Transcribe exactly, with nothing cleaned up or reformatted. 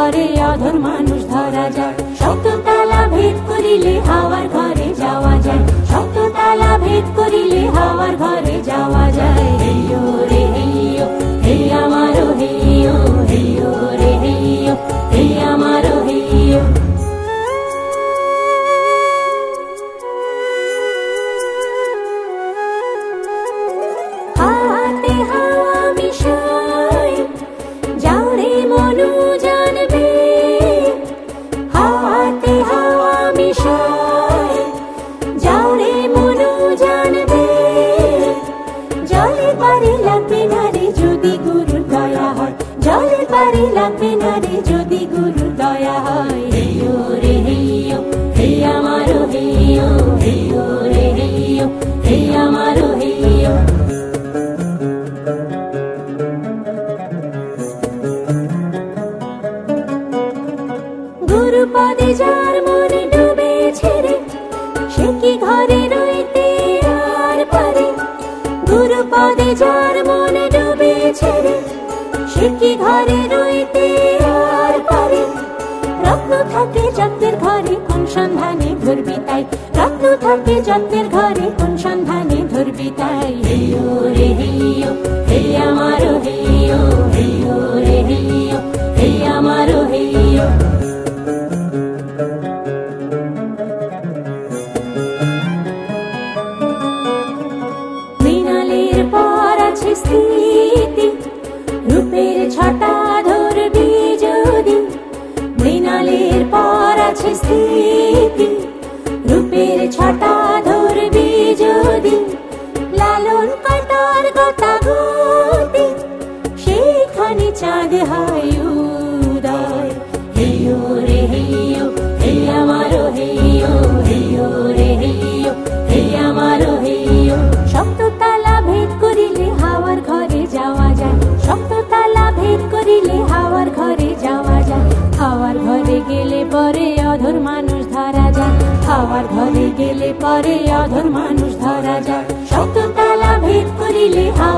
পরে অধর মানুষ ধরা যায়। শক্ত তালা ভেদ করিলে হাওয়ার ঘরে যাওয়া যায়, শক্ত তালা ভেদ করিলে হাওয়ার ঘরে যাওয়া যায়। হেইয়ো রে হেইয়ো, হেই আমারো হেইয়ো, হেইয়ো রে হেইয়ো, হেই আমারো হেইয়ো। হাতে হাওয়া মিশাই যাও রে মনু জানবে, হাতে হাওয়া মিশাই যাও রে মনু জানবে। জলে পারে লাগবে না রে যদি গুরুর দয়া হয়, জলে পারে লাগবে না রে যদি গুরুর দয়া হয়। হেইয়ো রে হেইয়ো, হেই আমারো হেইয়ো, হেইয়ো রে হেইয়ো, হেই আমারো হেইয়ো। গুরু পদে যার মনে ডুবেছে রে, সে কি ঘরে রইতে আর পারে। গুরু পদে যার মনে ডুবেছে রে, সে কি ঘরে রইতে আর পারে। রত্ন থাকে যত্নের ঘরে কোন সন্ধানে ধরবি তাই, রত্ন থাকে যত্নের ঘরে কোন সন্ধানে ধরবি তাই। হেইয়ো রে হেইয়ো, হেই আমারো হেইয়ো, হেইয়ো রে হেইয়ো, হেই আমারো হেইয়ো। মৃণালের পর আছে স্থিতি, রূপের ছটা ধরবি যদি। মৃণালের পর আছে স্থিতি, রূপের ছটা ধরবি যদি। লালন কাটার গতা গতি, সেখানে চাঁদ হয় উদয়। হেইয়ো রে হেইয়ো, হেই আমারো হেইয়ো, হেইয়ো রে হেইয়ো, হেই আমারো হেইয়ো। শক্ত তালা ভেদ করিলে হাওয়ার ঘরে যাওয়া যায়, শক্ত তালা ভেদ করিলে হাওয়ার ঘরে যাওয়া যায়। হাওয়ার ঘরে গেলে পরে অধর মানুষ ধরা যায়, হাওয়ার ঘরে গেলে পরে অধর মানুষ ধরা যায়। শক্ত তালা ভেদ করিলে